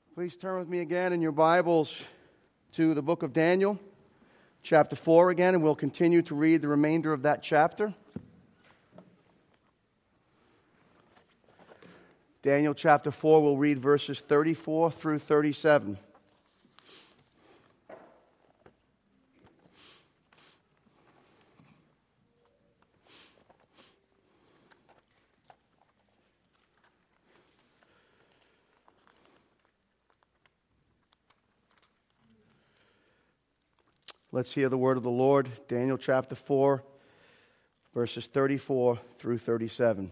Please turn with me again in your Bibles to the book of Daniel, chapter 4 again, and we'll continue to read the remainder of that chapter. Daniel chapter 4, we'll read verses 34 through 37. Let's hear the word of the Lord. Daniel chapter 4, verses 34 through 37.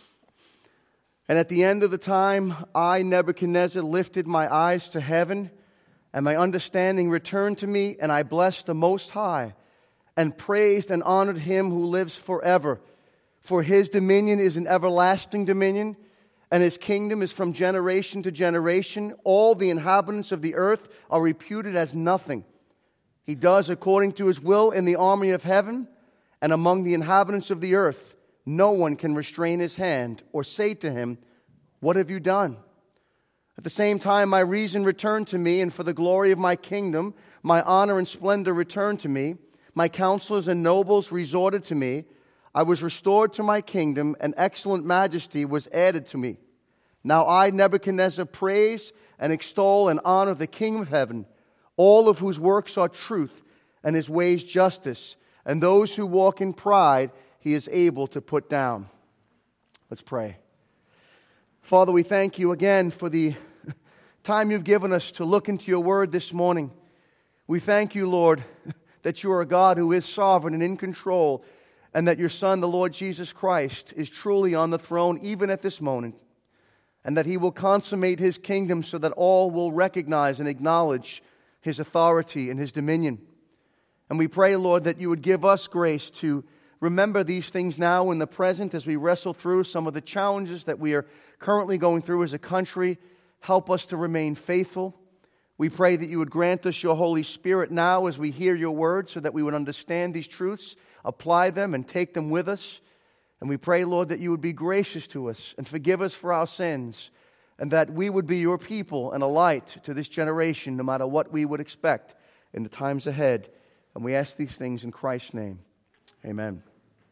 And at the end of the time, I, Nebuchadnezzar, lifted my eyes to heaven, and my understanding returned to me, and I blessed the Most High, and praised and honored Him who lives forever. For His dominion is an everlasting dominion, and His kingdom is from generation to generation. All the inhabitants of the earth are reputed as nothing. He does according to His will in the army of heaven and among the inhabitants of the earth. No one can restrain His hand or say to Him, "What have you done?" At the same time, my reason returned to me, and for the glory of my kingdom, my honor and splendor returned to me. My counselors and nobles resorted to me. I was restored to my kingdom, and excellent majesty was added to me. Now I, Nebuchadnezzar, praise and extol and honor the King of heaven, all of whose works are truth, and His ways justice, and those who walk in pride He is able to put down. Let's pray. Father, we thank You again for the time You've given us to look into Your word this morning. We thank You, Lord, that You are a God who is sovereign and in control, and that Your Son, the Lord Jesus Christ, is truly on the throne even at this moment, and that He will consummate His kingdom so that all will recognize and acknowledge His authority and His dominion. And we pray, Lord, that You would give us grace to remember these things now in the present as we wrestle through some of the challenges that we are currently going through as a country. Help us to remain faithful. We pray that You would grant us Your Holy Spirit now as we hear Your word so that we would understand these truths, apply them, and take them with us. And we pray, Lord, that You would be gracious to us and forgive us for our sins, and that we would be Your people and a light to this generation, no matter what we would expect in the times ahead. And we ask these things in Christ's name. Amen.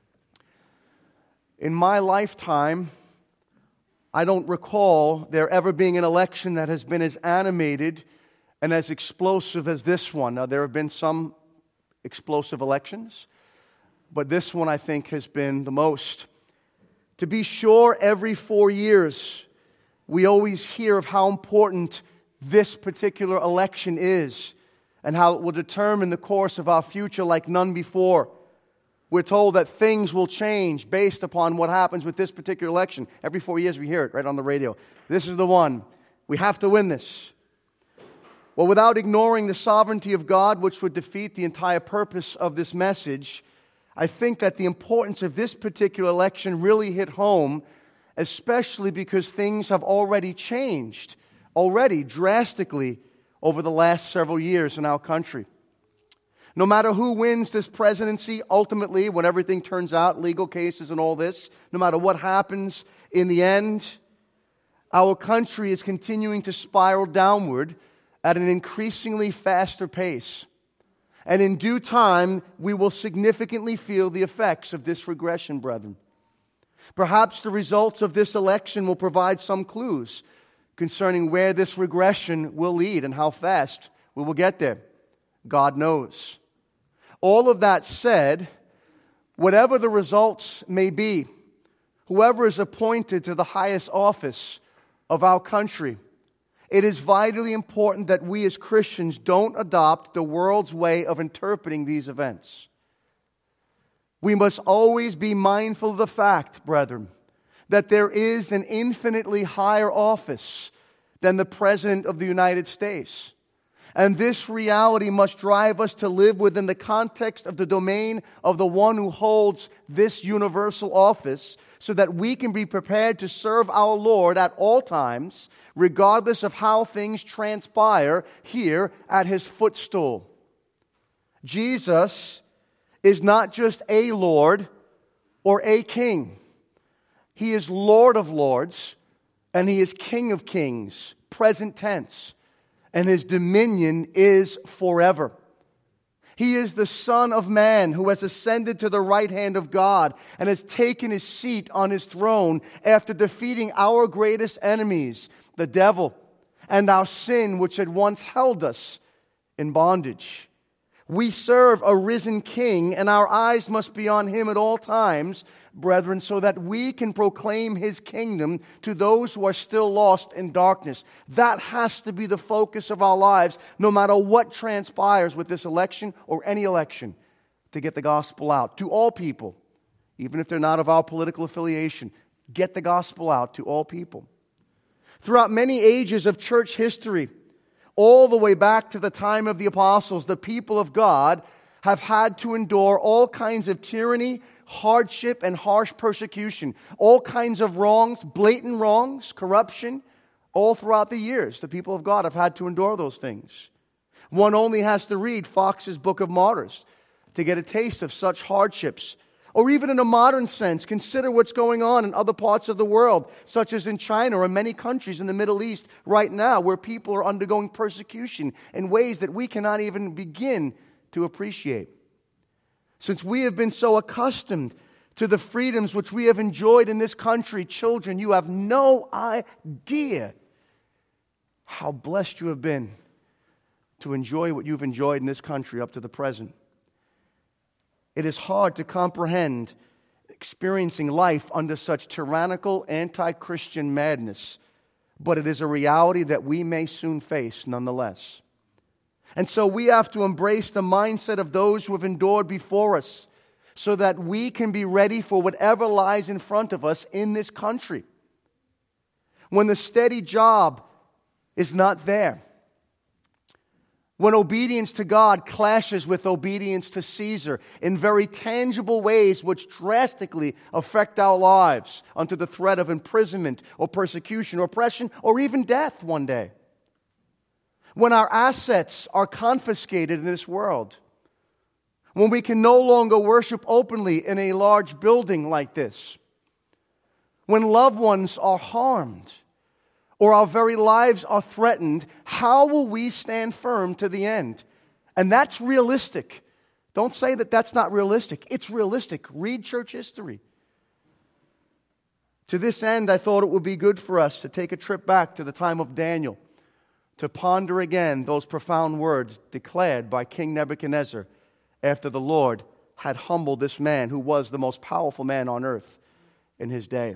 In my lifetime, I don't recall there ever being an election that has been as animated and as explosive as this one. Now, there have been some explosive elections, but this one, I think, has been the most. To be sure, every 4 years, we always hear of how important this particular election is and how it will determine the course of our future like none before. We're told that things will change based upon what happens with this particular election. Every 4 years we hear it right on the radio. This is the one. We have to win this. Well, without ignoring the sovereignty of God, which would defeat the entire purpose of this message, I think that the importance of this particular election really hit home, especially because things have already changed, drastically over the last several years in our country. No matter who wins this presidency, ultimately, when everything turns out, legal cases and all this, no matter what happens in the end, our country is continuing to spiral downward at an increasingly faster pace. And in due time, we will significantly feel the effects of this regression, brethren. Perhaps the results of this election will provide some clues concerning where this regression will lead and how fast we will get there. God knows. All of that said, whatever the results may be, whoever is appointed to the highest office of our country, it is vitally important that we as Christians don't adopt the world's way of interpreting these events. We must always be mindful of the fact, brethren, that there is an infinitely higher office than the President of the United States. And this reality must drive us to live within the context of the domain of the one who holds this universal office, so that we can be prepared to serve our Lord at all times, regardless of how things transpire here at His footstool. Jesus is not just a Lord or a King. He is Lord of lords and He is King of kings, present tense, and His dominion is forever. He is the Son of Man who has ascended to the right hand of God and has taken His seat on His throne after defeating our greatest enemies, the devil, and our sin which had once held us in bondage. We serve a risen King, and our eyes must be on Him at all times, brethren, so that we can proclaim His kingdom to those who are still lost in darkness. That has to be the focus of our lives, no matter what transpires with this election or any election, to get the gospel out to all people, even if they're not of our political affiliation. Get the gospel out to all people. Throughout many ages of church history, all the way back to the time of the apostles, the people of God have had to endure all kinds of tyranny, hardship, and harsh persecution. All kinds of wrongs, blatant wrongs, corruption, all throughout the years. The people of God have had to endure those things. One only has to read Fox's Book of Martyrs to get a taste of such hardships. Or even in a modern sense, consider what's going on in other parts of the world, such as in China or many countries in the Middle East right now, where people are undergoing persecution in ways that we cannot even begin to appreciate. Since we have been so accustomed to the freedoms which we have enjoyed in this country, children, you have no idea how blessed you have been to enjoy what you've enjoyed in this country up to the present. It is hard to comprehend experiencing life under such tyrannical, anti-Christian madness, but it is a reality that we may soon face nonetheless. And so we have to embrace the mindset of those who have endured before us so that we can be ready for whatever lies in front of us in this country. When the steady job is not there, when obedience to God clashes with obedience to Caesar in very tangible ways which drastically affect our lives unto the threat of imprisonment or persecution or oppression or even death one day. When our assets are confiscated in this world. When we can no longer worship openly in a large building like this. When loved ones are harmed or our very lives are threatened, how will we stand firm to the end? And that's realistic. Don't say that that's not realistic. It's realistic. Read church history. To this end, I thought it would be good for us to take a trip back to the time of Daniel, to ponder again those profound words declared by King Nebuchadnezzar after the Lord had humbled this man who was the most powerful man on earth in his day.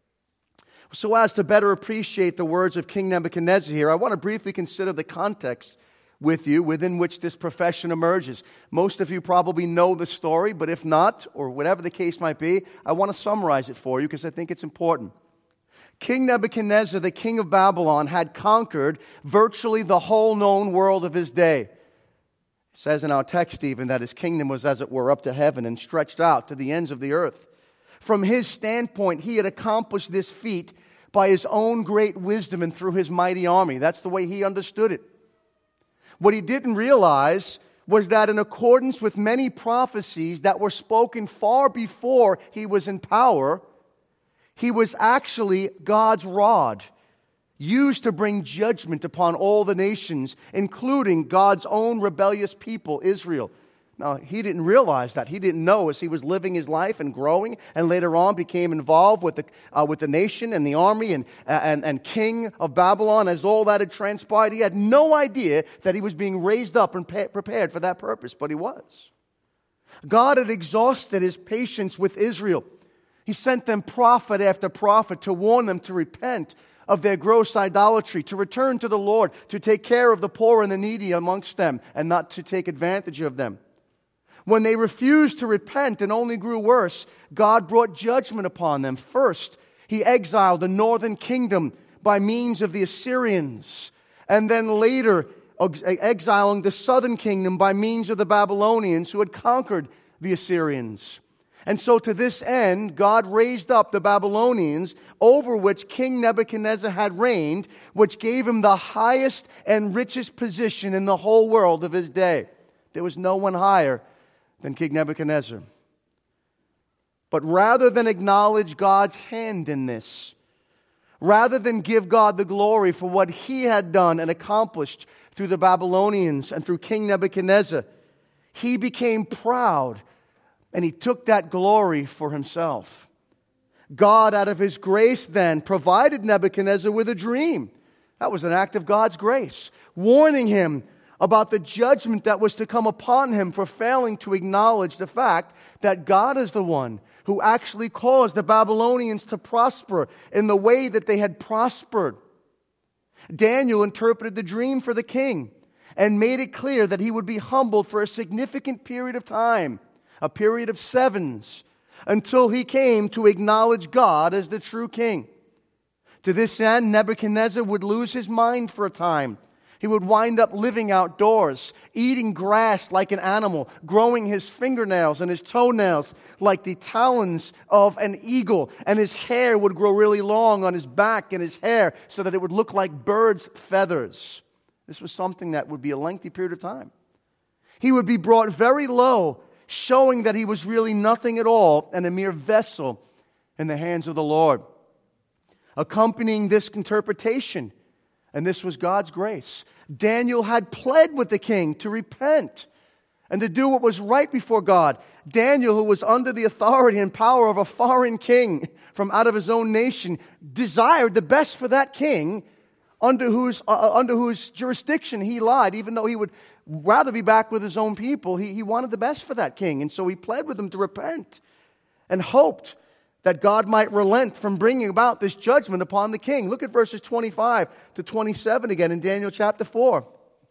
So as to better appreciate the words of King Nebuchadnezzar here, I want to briefly consider the context with you within which this profession emerges. Most of you probably know the story, but if not, or whatever the case might be, I want to summarize it for you because I think it's important. King Nebuchadnezzar, the king of Babylon, had conquered virtually the whole known world of his day. It says in our text even that his kingdom was, as it were, up to heaven and stretched out to the ends of the earth. From his standpoint, he had accomplished this feat by his own great wisdom and through his mighty army. That's the way he understood it. What he didn't realize was that in accordance with many prophecies that were spoken far before he was in power, he was actually God's rod, used to bring judgment upon all the nations, including God's own rebellious people, Israel. Now, he didn't realize that. He didn't know as he was living his life and growing, and later on became involved with the nation and the army and king of Babylon. As all that had transpired, he had no idea that he was being raised up and prepared for that purpose, but he was. God had exhausted his patience with Israel. He sent them prophet after prophet to warn them to repent of their gross idolatry, to return to the Lord, to take care of the poor and the needy amongst them, and not to take advantage of them. When they refused to repent and only grew worse, God brought judgment upon them. First, he exiled the northern kingdom by means of the Assyrians, and then later exiling the southern kingdom by means of the Babylonians who had conquered the Assyrians. And so to this end, God raised up the Babylonians over which King Nebuchadnezzar had reigned, which gave him the highest and richest position in the whole world of his day. There was no one higher than King Nebuchadnezzar. But rather than acknowledge God's hand in this, Rather than give God the glory for what he had done and accomplished through the Babylonians and through King Nebuchadnezzar, he became proud and he took that glory for himself. God, out of his grace then, provided Nebuchadnezzar with a dream. That was an act of God's grace, warning him about the judgment that was to come upon him for failing to acknowledge the fact that God is the one who actually caused the Babylonians to prosper in the way that they had prospered. Daniel interpreted the dream for the king and made it clear that he would be humbled for a significant period of time, a period of sevens, until he came to acknowledge God as the true king. To this end, Nebuchadnezzar would lose his mind for a time. He would wind up living outdoors, eating grass like an animal, growing his fingernails and his toenails like the talons of an eagle, and his hair would grow really long on his back and his hair so that it would look like birds' feathers. This was something that would be a lengthy period of time. He would be brought very low, showing that he was really nothing at all and a mere vessel in the hands of the Lord. Accompanying this interpretation, and this was God's grace, Daniel had pled with the king to repent and to do what was right before God. Daniel, who was under the authority and power of a foreign king from out of his own nation, desired the best for that king under whose jurisdiction he lied, even though he would rather be back with his own people. He wanted the best for that king, and so he pled with him to repent and hoped that God might relent from bringing about this judgment upon the king. Look at verses 25 to 27 again in Daniel chapter 4.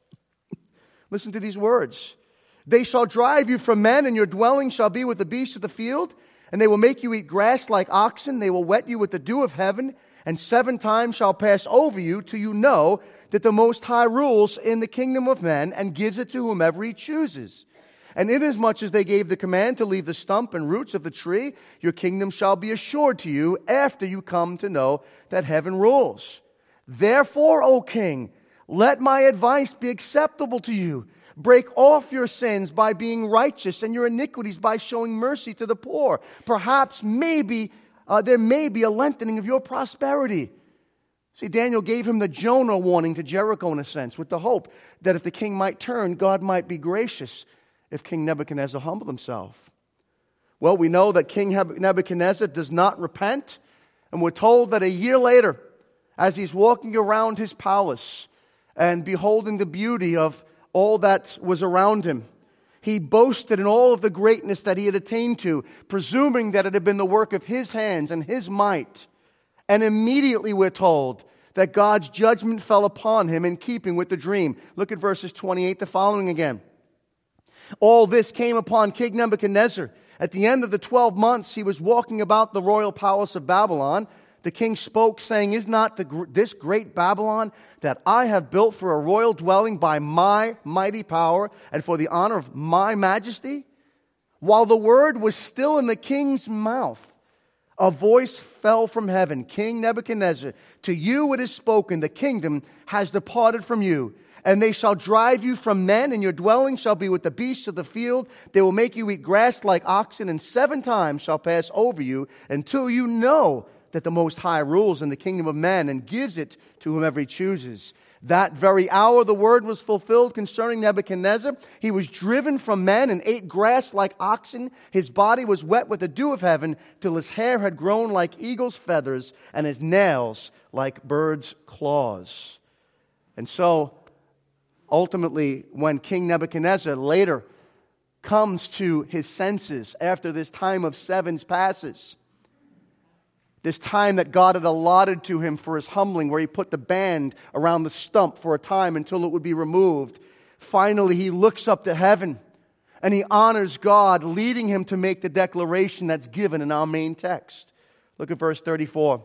Listen to these words. They shall drive you from men, and your dwelling shall be with the beasts of the field, and they will make you eat grass like oxen. They will wet you with the dew of heaven, and 7 times shall pass over you till you know that the Most High rules in the kingdom of men and gives it to whomever he chooses. And inasmuch as they gave the command to leave the stump and roots of the tree, your kingdom shall be assured to you after you come to know that heaven rules. Therefore, O king, let my advice be acceptable to you. Break off your sins by being righteous and your iniquities by showing mercy to the poor. Perhaps, there may be a lengthening of your prosperity. See, Daniel gave him the Jonah warning to Jericho in a sense, with the hope that if the king might turn, God might be gracious if King Nebuchadnezzar humbled himself. Well, we know that King Nebuchadnezzar does not repent, and we're told that a year later, as he's walking around his palace and beholding the beauty of all that was around him, he boasted in all of the greatness that he had attained to, presuming that it had been the work of his hands and his might. And immediately we're told that God's judgment fell upon him in keeping with the dream. Look at verses 28 to following again. All this came upon King Nebuchadnezzar. At the end of the 12 months, he was walking about the royal palace of Babylon. The king spoke, saying, Is not this great Babylon that I have built for a royal dwelling by my mighty power and for the honor of my majesty? While the word was still in the king's mouth, a voice fell from heaven. King Nebuchadnezzar, to you it is spoken, the kingdom has departed from you. And they shall drive you from men, and your dwelling shall be with the beasts of the field. They will make you eat grass like oxen, and 7 times shall pass over you, until you know that the Most High rules in the kingdom of men and gives it to whomever he chooses. That very hour the word was fulfilled concerning Nebuchadnezzar. He was driven from men and ate grass like oxen. His body was wet with the dew of heaven, till his hair had grown like eagle's feathers, and his nails like birds' claws. And so, ultimately, when King Nebuchadnezzar later comes to his senses after this time of sevens passes, this time that God had allotted to him for his humbling, where he put the band around the stump for a time until it would be removed, finally he looks up to heaven and he honors God, leading him to make the declaration that's given in our main text. Look at verse 34.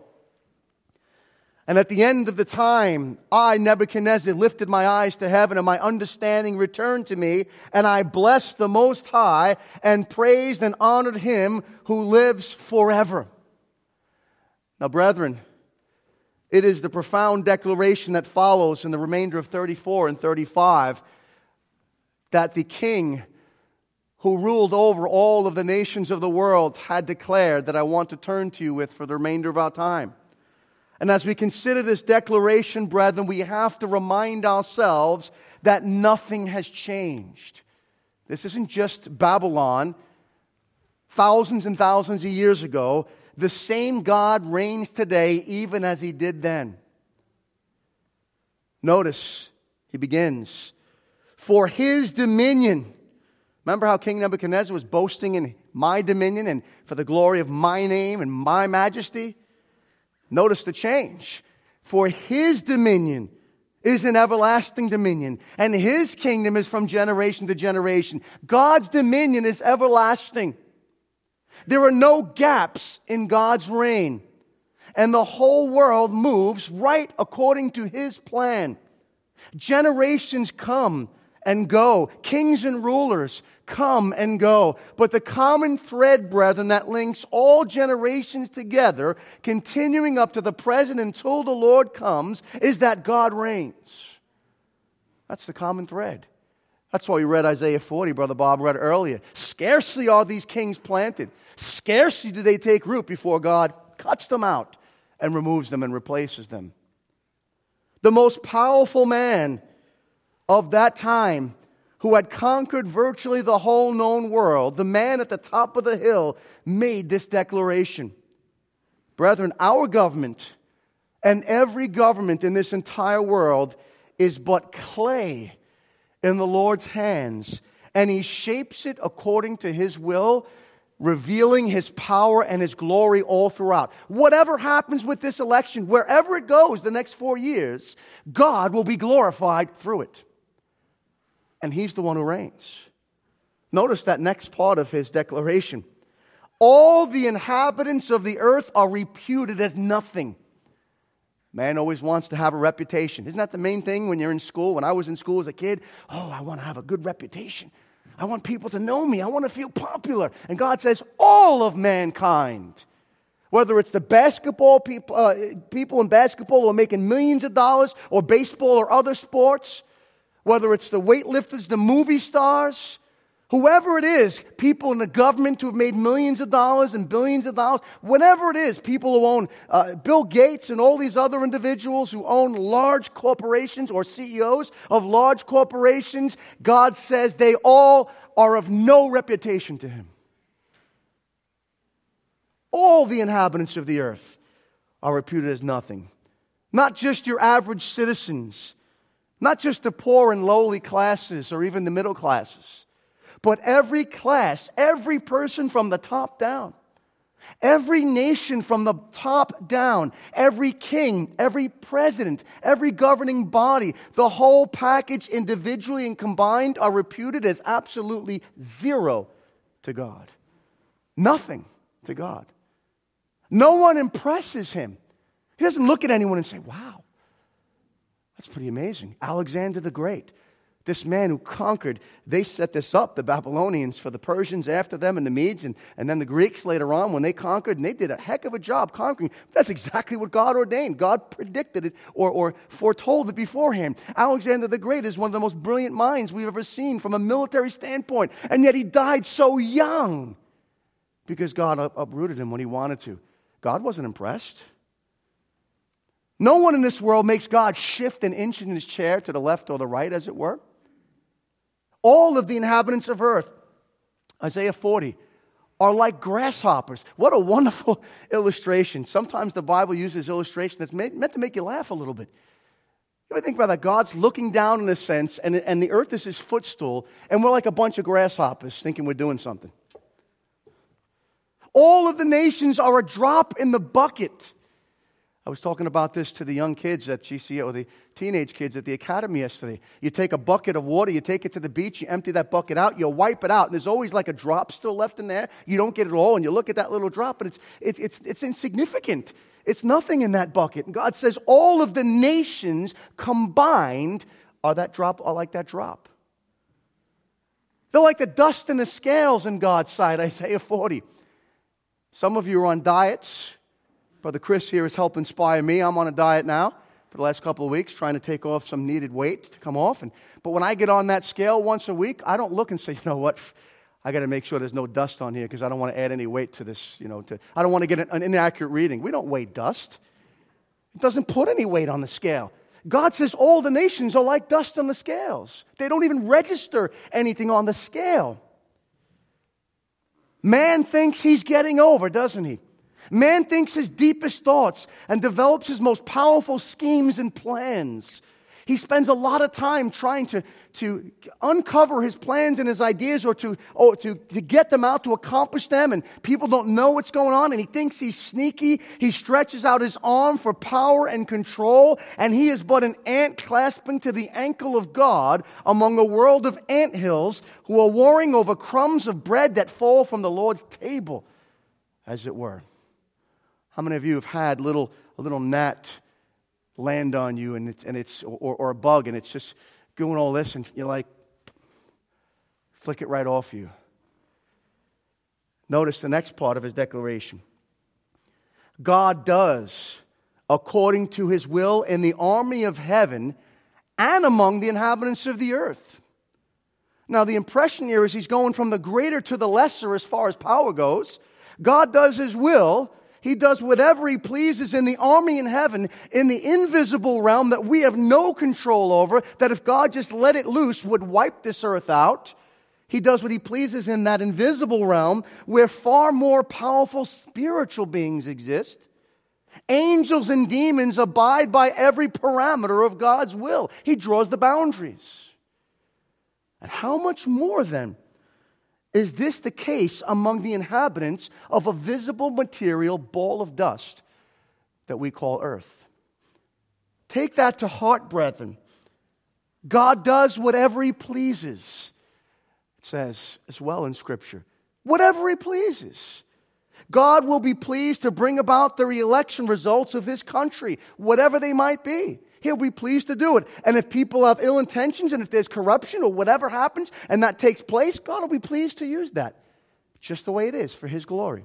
And at the end of the time, I, Nebuchadnezzar, lifted my eyes to heaven, and my understanding returned to me, and I blessed the Most High, and praised and honored him who lives forever. Now, brethren, it is the profound declaration that follows in the remainder of 34 and 35 that the king who ruled over all of the nations of the world had declared that I want to turn to you with for the remainder of our time. And as we consider this declaration, brethren, we have to remind ourselves that nothing has changed. This isn't just Babylon. Thousands and thousands of years ago, the same God reigns today even as He did then. Notice, he begins, for His dominion. Remember how King Nebuchadnezzar was boasting in my dominion and for the glory of my name and my majesty? Notice the change. For His dominion is an everlasting dominion, and His kingdom is from generation to generation. God's dominion is everlasting. There are no gaps in God's reign, and the whole world moves right according to His plan. Generations come and go. Kings and rulers come and go. But the common thread, brethren, that links all generations together, continuing up to the present until the Lord comes, is that God reigns. That's the common thread. That's why we read Isaiah 40, Brother Bob read earlier. Scarcely are these kings planted. Scarcely do they take root before God cuts them out and removes them and replaces them. The most powerful man of that time, who had conquered virtually the whole known world, the man at the top of the hill, made this declaration. Brethren, our government and every government in this entire world is but clay in the Lord's hands, and He shapes it according to His will, revealing His power and His glory all throughout. Whatever happens with this election, wherever it goes the next 4 years, God will be glorified through it. And He's the one who reigns. Notice that next part of his declaration. All the inhabitants of the earth are reputed as nothing. Man always wants to have a reputation. Isn't that the main thing when you're in school? When I was in school as a kid, I want to have a good reputation. I want people to know me. I want to feel popular. And God says, all of mankind, whether it's the basketball people in basketball who are making millions of dollars, or baseball or other sports, whether it's the weightlifters, the movie stars, whoever it is, people in the government who have made millions of dollars and billions of dollars, whatever it is, people who own Bill Gates and all these other individuals who own large corporations or CEOs of large corporations, God says they all are of no reputation to Him. All the inhabitants of the earth are reputed as nothing. Not just your average citizens, not just the poor and lowly classes or even the middle classes, but every class, every person from the top down, every nation from the top down, every king, every president, every governing body, the whole package individually and combined are reputed as absolutely zero to God. Nothing to God. No one impresses Him. He doesn't look at anyone and say, wow, that's pretty amazing. Alexander the Great, this man who conquered, they set this up, the Babylonians, for the Persians after them and the Medes and then the Greeks later on when they conquered, and they did a heck of a job conquering. That's exactly what God ordained. God predicted it or foretold it beforehand. Alexander the Great is one of the most brilliant minds we've ever seen from a military standpoint, and yet he died so young because God uprooted him when He wanted to. God wasn't impressed. No one in this world makes God shift an inch in His chair to the left or the right, as it were. All of the inhabitants of earth, Isaiah 40, are like grasshoppers. What a wonderful illustration. Sometimes the Bible uses illustration that's meant to make you laugh a little bit. You ever think about that? God's looking down in a sense, and the earth is His footstool, and we're like a bunch of grasshoppers thinking we're doing something. All of the nations are a drop in the bucket. I was talking about this to the young kids at GCA, or the teenage kids at the academy yesterday. You take a bucket of water, you take it to the beach, you empty that bucket out, you wipe it out, and there's always like a drop still left in there. You don't get it all, and you look at that little drop, and it's insignificant. It's nothing in that bucket. And God says all of the nations combined are like that drop. They're like the dust in the scales in God's sight, Isaiah 40. Some of you are on diets. Brother Chris here has helped inspire me. I'm on a diet now for the last couple of weeks, trying to take off some needed weight to come off. But when I get on that scale once a week, I don't look and say, you know what, I got to make sure there's no dust on here because I don't want to add any weight to this. I don't want to get an inaccurate reading. We don't weigh dust. It doesn't put any weight on the scale. God says all the nations are like dust on the scales. They don't even register anything on the scale. Man thinks he's getting over, doesn't he? Man thinks his deepest thoughts and develops his most powerful schemes and plans. He spends a lot of time trying to uncover his plans and his ideas or to get them out, to accomplish them, and people don't know what's going on, and he thinks he's sneaky. He stretches out his arm for power and control, and he is but an ant clasping to the ankle of God among a world of anthills who are warring over crumbs of bread that fall from the Lord's table, as it were. How many of you have had a little gnat land on you and it's or a bug and it's just doing all this and you're like, flick it right off you? Notice the next part of his declaration. God does according to his will in the army of heaven and among the inhabitants of the earth. Now the impression here is he's going from the greater to the lesser as far as power goes. God does his will. He does whatever he pleases in the army in heaven, in the invisible realm that we have no control over, that if God just let it loose would wipe this earth out. He does what he pleases in that invisible realm where far more powerful spiritual beings exist. Angels and demons abide by every parameter of God's will. He draws the boundaries. And how much more then is this the case among the inhabitants of a visible material ball of dust that we call earth? Take that to heart, brethren. God does whatever he pleases. It says as well in Scripture, whatever he pleases. God will be pleased to bring about the re-election results of this country, whatever they might be. He'll be pleased to do it. And if people have ill intentions and if there's corruption or whatever happens and that takes place, God will be pleased to use that. Just the way it is for his glory.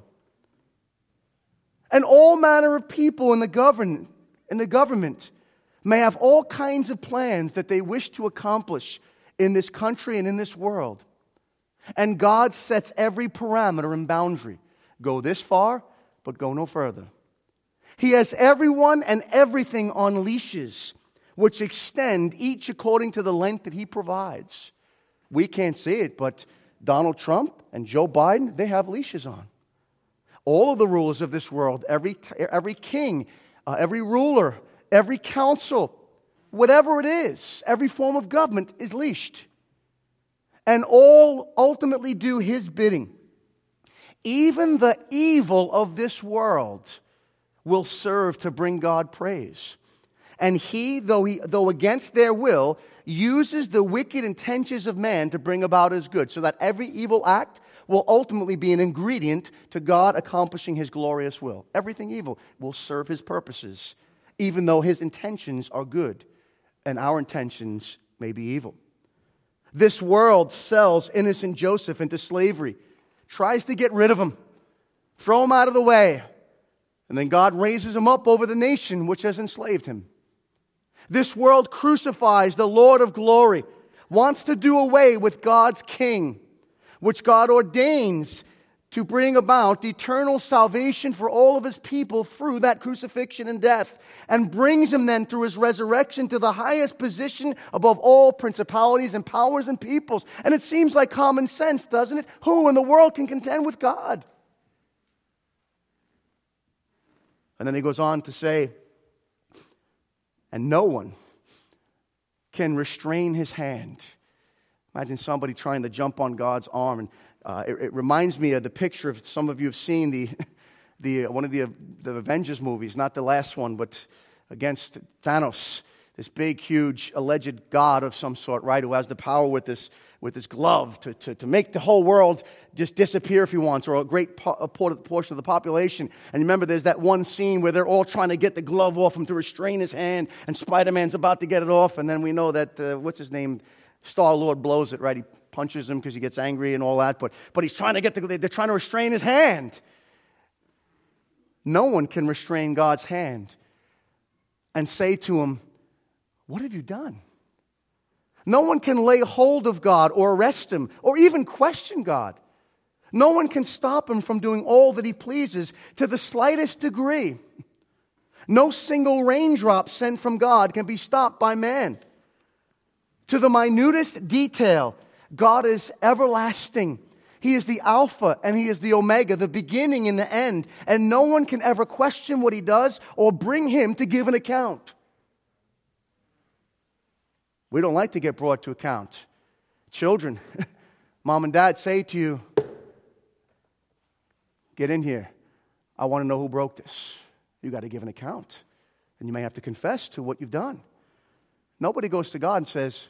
And all manner of people in the government may have all kinds of plans that they wish to accomplish in this country and in this world. And God sets every parameter and boundary. Go this far, but go no further. He has everyone and everything on leashes, which extend each according to the length that he provides. We can't see it, but Donald Trump and Joe Biden, they have leashes on. All of the rulers of this world, every king, every ruler, every council, whatever it is, every form of government is leashed. And all ultimately do his bidding. Even the evil of this world will serve to bring God praise. And he, though against their will, uses the wicked intentions of man to bring about his good, so that every evil act will ultimately be an ingredient to God accomplishing his glorious will. Everything evil will serve his purposes, even though his intentions are good, and our intentions may be evil. This world sells innocent Joseph into slavery, tries to get rid of him, throw him out of the way. And then God raises him up over the nation which has enslaved him. This world crucifies the Lord of glory, wants to do away with God's king, which God ordains to bring about eternal salvation for all of his people through that crucifixion and death, and brings him then through his resurrection to the highest position above all principalities and powers and peoples. And it seems like common sense, doesn't it? Who in the world can contend with God? And then he goes on to say, and no one can restrain his hand. Imagine somebody trying to jump on God's arm. And it reminds me of the picture of, some of you have seen one of the Avengers movies, not the last one, but against Thanos, this big, huge, alleged god of some sort, right, who has the power with this glove to make the whole world just disappear if he wants, or a great portion of the population. And remember, there's that one scene where they're all trying to get the glove off him to restrain his hand, and Spider-Man's about to get it off, and then we know that, what's his name, Star-Lord blows it, right? He punches him because he gets angry and all that, but he's trying to they're trying to restrain his hand. No one can restrain God's hand and say to him, "What have you done?" No one can lay hold of God or arrest him or even question God. No one can stop him from doing all that he pleases to the slightest degree. No single raindrop sent from God can be stopped by man. To the minutest detail, God is everlasting. He is the Alpha and He is the Omega, the beginning and the end. And no one can ever question what He does or bring Him to give an account. We don't like to get brought to account. Children, mom and dad say to you, get in here. I want to know who broke this. You got to give an account. And you may have to confess to what you've done. Nobody goes to God and says,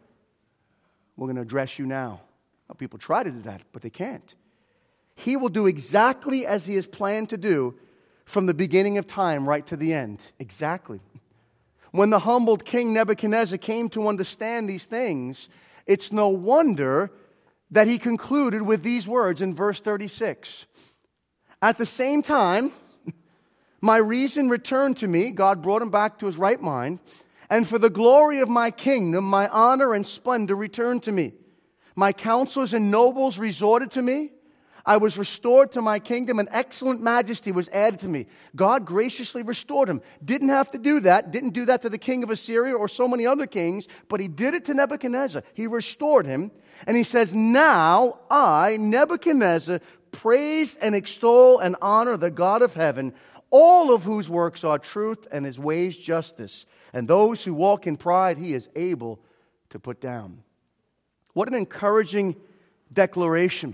we're going to address you now. Well, people try to do that, but they can't. He will do exactly as He has planned to do from the beginning of time right to the end. Exactly. When the humbled King Nebuchadnezzar came to understand these things, it's no wonder that he concluded with these words in verse 36. At the same time, my reason returned to me. God brought him back to his right mind. And for the glory of my kingdom, my honor and splendor returned to me. My counselors and nobles resorted to me. I was restored to my kingdom, and excellent majesty was added to me. God graciously restored him. Didn't have to do that. Didn't do that to the king of Assyria or so many other kings, but He did it to Nebuchadnezzar. He restored him, and He says, now I, Nebuchadnezzar, praise and extol and honor the God of heaven, all of whose works are truth and His ways justice. And those who walk in pride He is able to put down. What an encouraging declaration.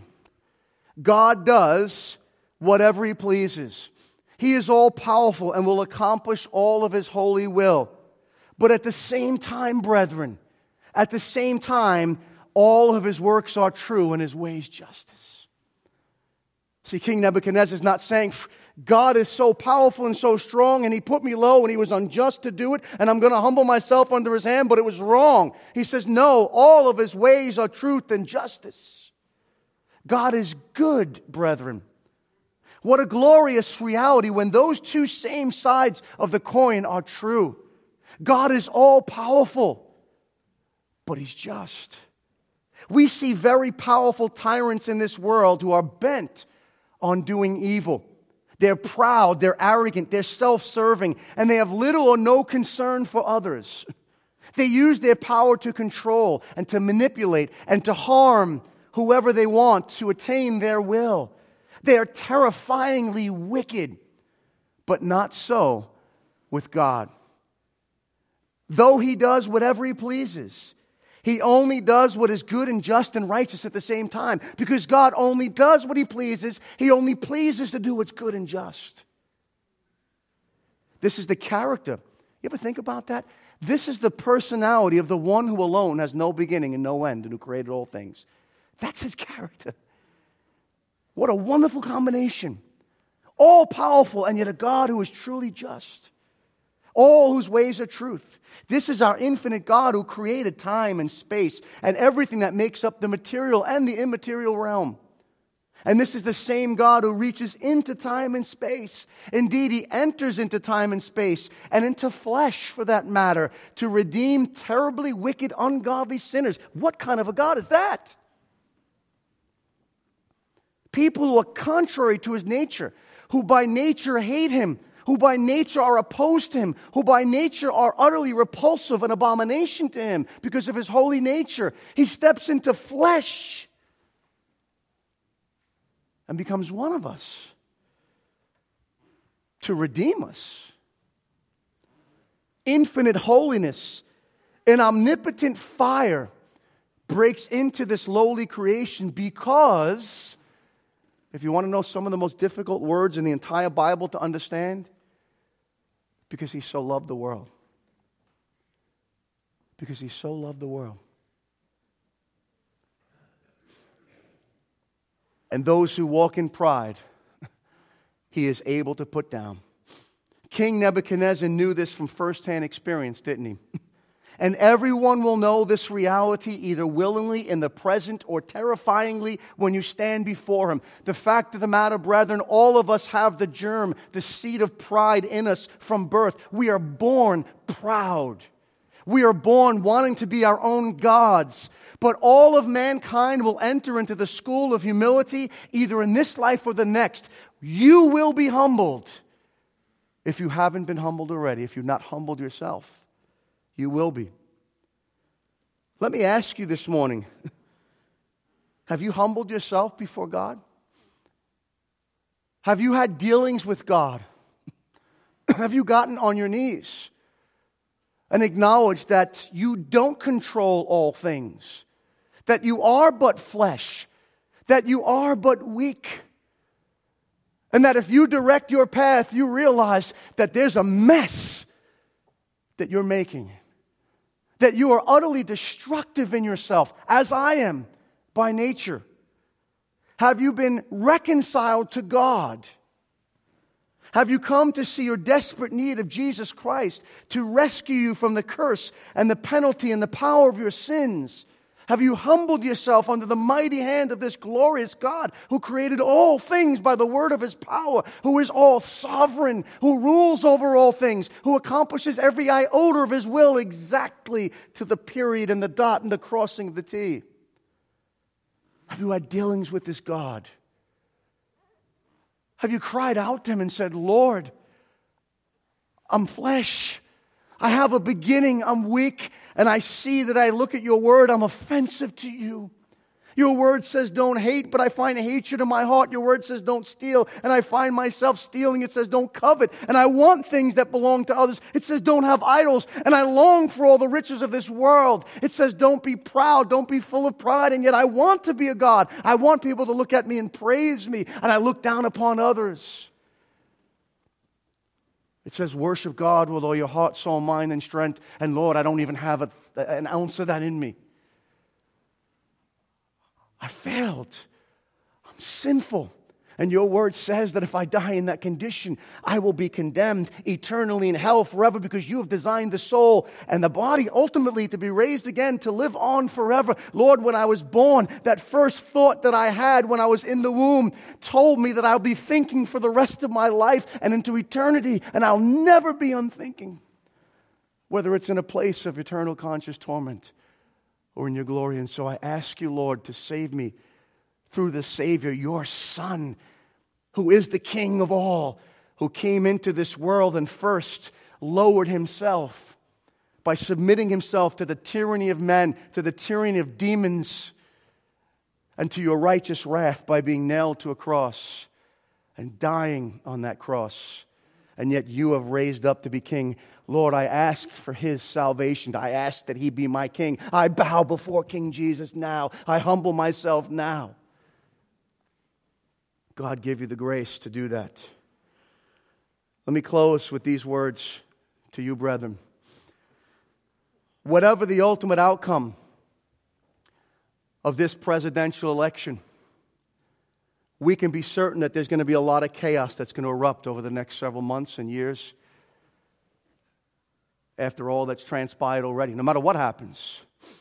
God does whatever He pleases. He is all-powerful and will accomplish all of His holy will. But at the same time, brethren, at the same time, all of His works are true and His ways justice. See, King Nebuchadnezzar is not saying, God is so powerful and so strong, and He put me low, and He was unjust to do it, and I'm going to humble myself under His hand, but it was wrong. He says, no, all of His ways are truth and justice. God is good, brethren. What a glorious reality when those two same sides of the coin are true. God is all-powerful, but He's just. We see very powerful tyrants in this world who are bent on doing evil. They're proud, they're arrogant, they're self-serving, and they have little or no concern for others. They use their power to control and to manipulate and to harm whoever they want to attain their will. They are terrifyingly wicked, but not so with God. Though He does whatever He pleases, He only does what is good and just and righteous at the same time. Because God only does what He pleases. He only pleases to do what's good and just. This is the character. You ever think about that? This is the personality of the one who alone has no beginning and no end and who created all things. That's His character. What a wonderful combination. All powerful and yet a God who is truly just. All whose ways are truth. This is our infinite God who created time and space and everything that makes up the material and the immaterial realm. And this is the same God who reaches into time and space. Indeed, He enters into time and space and into flesh, for that matter, to redeem terribly wicked, ungodly sinners. What kind of a God is that? People who are contrary to His nature, who by nature hate Him, who by nature are opposed to Him, who by nature are utterly repulsive and abomination to Him because of His holy nature. He steps into flesh and becomes one of us to redeem us. Infinite holiness and omnipotent fire breaks into this lowly creation because, if you want to know some of the most difficult words in the entire Bible to understand, because He so loved the world. Because He so loved the world. And those who walk in pride, He is able to put down. King Nebuchadnezzar knew this from firsthand experience, didn't he? And everyone will know this reality either willingly in the present or terrifyingly when you stand before Him. The fact of the matter, brethren, all of us have the germ, the seed of pride in us from birth. We are born proud. We are born wanting to be our own gods. But all of mankind will enter into the school of humility either in this life or the next. You will be humbled If you haven't been humbled already, if you've not humbled yourself, you will be. Let me ask you this morning, have you humbled yourself before God? Have you had dealings with God? Have you gotten on your knees and acknowledged that you don't control all things, that you are but flesh, that you are but weak, and that if you direct your path, you realize that there's a mess that you're making, that you are utterly destructive in yourself, as I am by nature? Have you been reconciled to God? Have you come to see your desperate need of Jesus Christ to rescue you from the curse and the penalty and the power of your sins? Have you humbled yourself under the mighty hand of this glorious God who created all things by the word of His power, who is all sovereign, who rules over all things, who accomplishes every iota of His will exactly to the period and the dot and the crossing of the T? Have you had dealings with this God? Have you cried out to Him and said, Lord, I'm flesh. I have a beginning. I'm weak. And I see that I look at your word. I'm offensive to you. Your word says don't hate, but I find hatred in my heart. Your word says don't steal, and I find myself stealing. It says don't covet, and I want things that belong to others. It says don't have idols, and I long for all the riches of this world. It says don't be proud, don't be full of pride, and yet I want to be a God. I want people to look at me and praise me, and I look down upon others. It says worship God with all your heart, soul, mind, and strength, and Lord, I don't even have an ounce of that in me. I failed. I'm sinful. And your word says that if I die in that condition, I will be condemned eternally in hell forever, because you have designed the soul and the body ultimately to be raised again, to live on forever. Lord, when I was born, that first thought that I had when I was in the womb told me that I'll be thinking for the rest of my life and into eternity, and I'll never be unthinking, whether it's in a place of eternal conscious torment or in your glory. And so I ask you, Lord, to save me through the Savior, your Son, who is the King of all, who came into this world and first lowered Himself by submitting Himself to the tyranny of men, to the tyranny of demons, and to your righteous wrath by being nailed to a cross and dying on that cross. And yet you have raised up to be King. Lord, I ask for His salvation. I ask that He be my King. I bow before King Jesus now. I humble myself now. God give you the grace to do that. Let me close with these words to you, brethren. Whatever the ultimate outcome of this presidential election, we can be certain that there's going to be a lot of chaos that's going to erupt over the next several months and years after all that's transpired already, no matter what happens.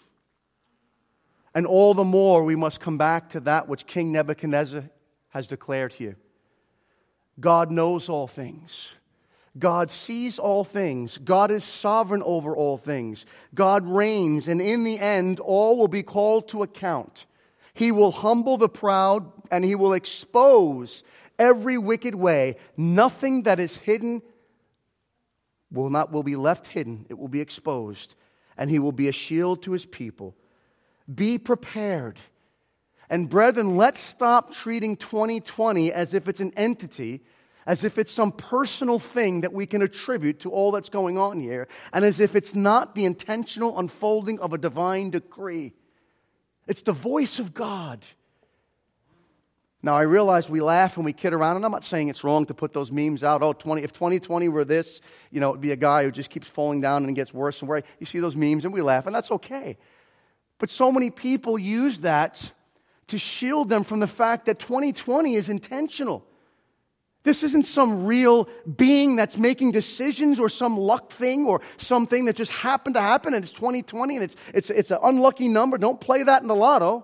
And all the more we must come back to that which King Nebuchadnezzar has declared here. God knows all things. God sees all things. God is sovereign over all things. God reigns, and in the end, all will be called to account. He will humble the proud, and He will expose every wicked way. Nothing that is hidden will be left hidden. It will be exposed, and He will be a shield to His people. Be prepared. And brethren, let's stop treating 2020 as if it's an entity, as if it's some personal thing that we can attribute to all that's going on here, and as if it's not the intentional unfolding of a divine decree. It's the voice of God. Now, I realize we laugh and we kid around, and I'm not saying it's wrong to put those memes out. If 2020 were this, it'd be a guy who just keeps falling down and gets worse and worse. You see those memes, and we laugh, and that's okay. But so many people use that to shield them from the fact that 2020 is intentional. This isn't some real being that's making decisions or some luck thing or something that just happened to happen, and it's 2020 and it's an unlucky number. Don't play that in the lotto.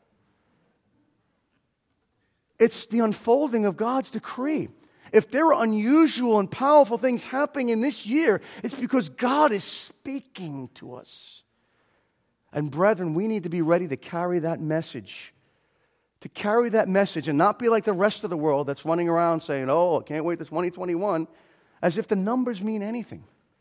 It's the unfolding of God's decree. If there are unusual and powerful things happening in this year, it's because God is speaking to us. And brethren, we need to be ready to carry that message. To carry that message and not be like the rest of the world that's running around saying, oh, I can't wait till 2021. as if the numbers mean anything.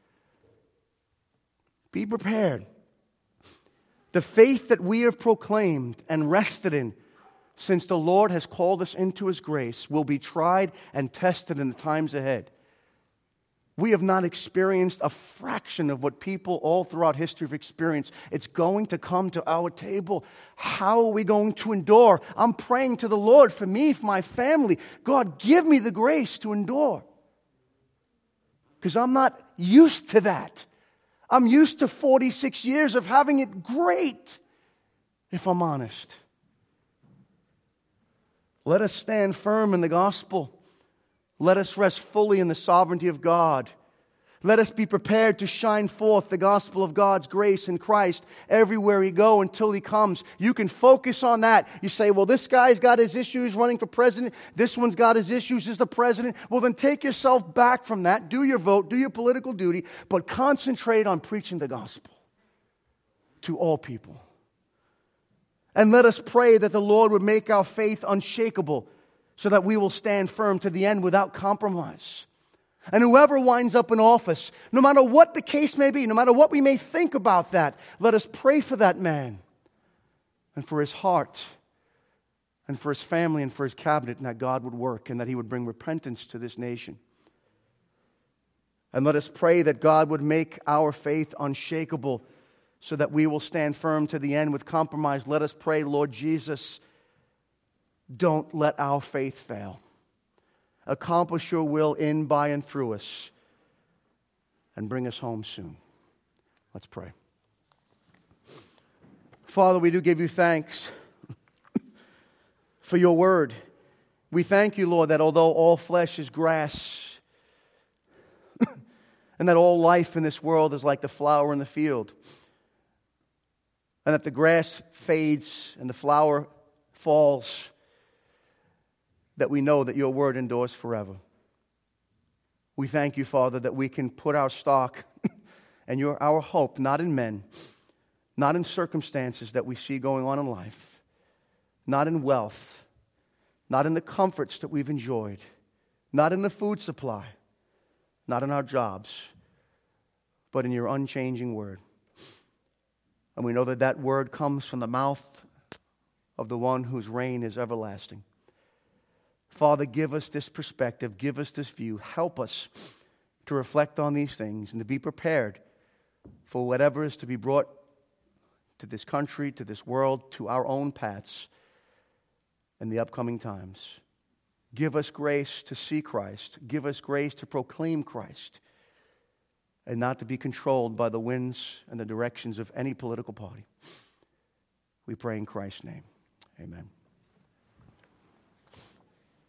Be prepared. The faith that we have proclaimed and rested in since the Lord has called us into His grace will be tried and tested in the times ahead. We have not experienced a fraction of what people all throughout history have experienced. It's going to come to our table. How are we going to endure? I'm praying to the Lord for me, for my family. God, give me the grace to endure. Because I'm not used to that. I'm used to 46 years of having it great, if I'm honest. Let us stand firm in the gospel. Let us rest fully in the sovereignty of God. Let us be prepared to shine forth the gospel of God's grace in Christ everywhere we go until He comes. You can focus on that. You say, well, this guy's got his issues running for president. This one's got his issues as the president. Well, then take yourself back from that. Do your vote. Do your political duty. But concentrate on preaching the gospel to all people. And let us pray that the Lord would make our faith unshakable, so that we will stand firm to the end without compromise. And whoever winds up in office, no matter what the case may be, no matter what we may think about that, let us pray for that man and for his heart and for his family and for his cabinet, and that God would work and that He would bring repentance to this nation. And let us pray that God would make our faith unshakable so that we will stand firm to the end with compromise. Let us pray, Lord Jesus, don't let our faith fail. Accomplish Your will in, by, and through us, and bring us home soon. Let's pray. Father, we do give You thanks for Your word. We thank You, Lord, that although all flesh is grass, and that all life in this world is like the flower in the field, and that the grass fades and the flower falls, that we know that Your word endures forever. We thank You, Father, that we can put our stock and our hope not in men, not in circumstances that we see going on in life, not in wealth, not in the comforts that we've enjoyed, not in the food supply, not in our jobs, but in Your unchanging word. And we know that that word comes from the mouth of the one whose reign is everlasting. Father, give us this perspective, give us this view. Help us to reflect on these things and to be prepared for whatever is to be brought to this country, to this world, to our own paths in the upcoming times. Give us grace to see Christ. Give us grace to proclaim Christ and not to be controlled by the winds and the directions of any political party. We pray in Christ's name. Amen.